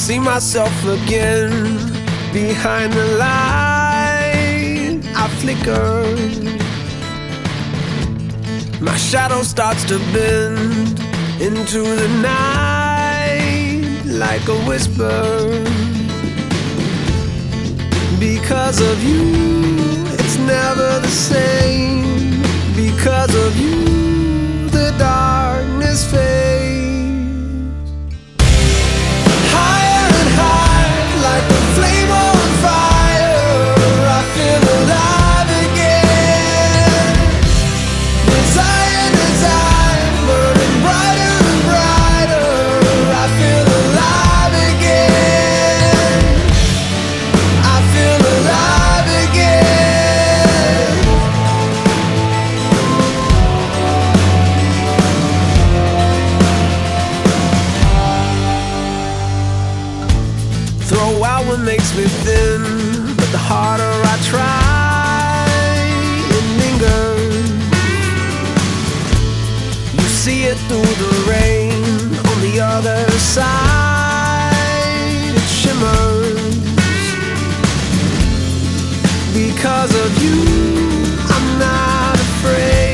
see myself again behind the light. I flicker. My shadow starts to bend into the night like a whisper. Because of you, it's never the same. Because of you, the darkness fades. Higher and higher, like a flame on fire, I feel alive again. Desire, desire, burning brighter and brighter, I feel alive again. I feel alive again. Throw out what makes me thin, but the harder I try, it lingers. You see it through the rain, on the other side it shimmers. Because of you, I'm not afraid.